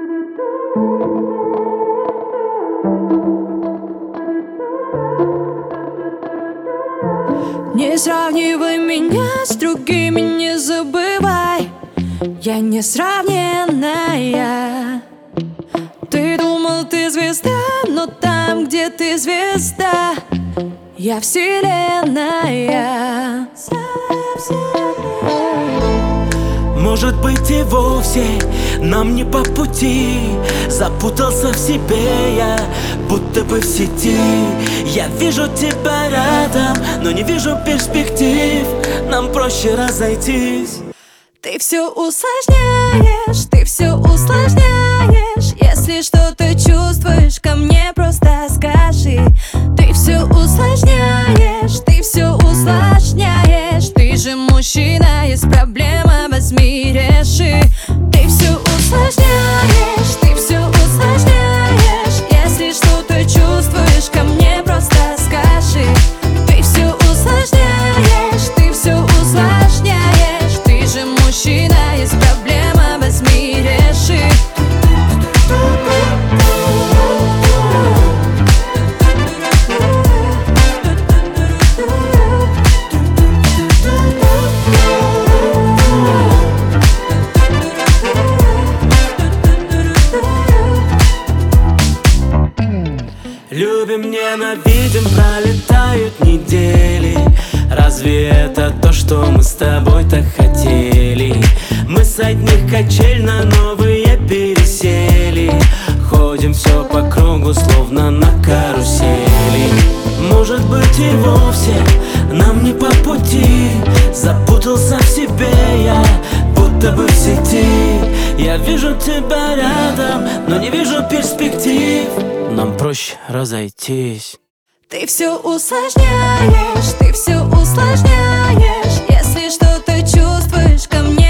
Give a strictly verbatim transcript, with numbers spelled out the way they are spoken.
Не сравнивай меня с другими, не забывай, я несравненная. Ты думал, ты звезда, но там, где ты звезда, я вселенная. Может быть и вовсе нам не по пути. Запутался в себе я, будто бы в сети. Я вижу тебя рядом, но не вижу перспектив. Нам проще разойтись. Ты все усложняешь, ты все усложняешь. Если что-то чувствуешь, ко мне просто скажи. Ты все усложняешь, ты все усложняешь. Ты же мужчина, есть проблема, возьми, реши. Ты все усложняешь, ты все усложняешь. Если что-то чувствуешь, ко мне просто скажи. Ты все усложняешь, ты все усложняешь. Ты же мужчина, есть проблема, возьми, реши. Любим, ненавидим, пролетают недели. Разве это то, что мы с тобой так хотели? Мы с одних качель на новые пересели. Ходим все по кругу, словно на карусели. Может быть и вовсе нам не по пути. Запутался в себе я, будто бы в сети. Я вижу тебя рядом, но не вижу перспектив. Нам проще разойтись. Ты все усложняешь, ты все усложняешь. Если что-то чувствуешь, ко мне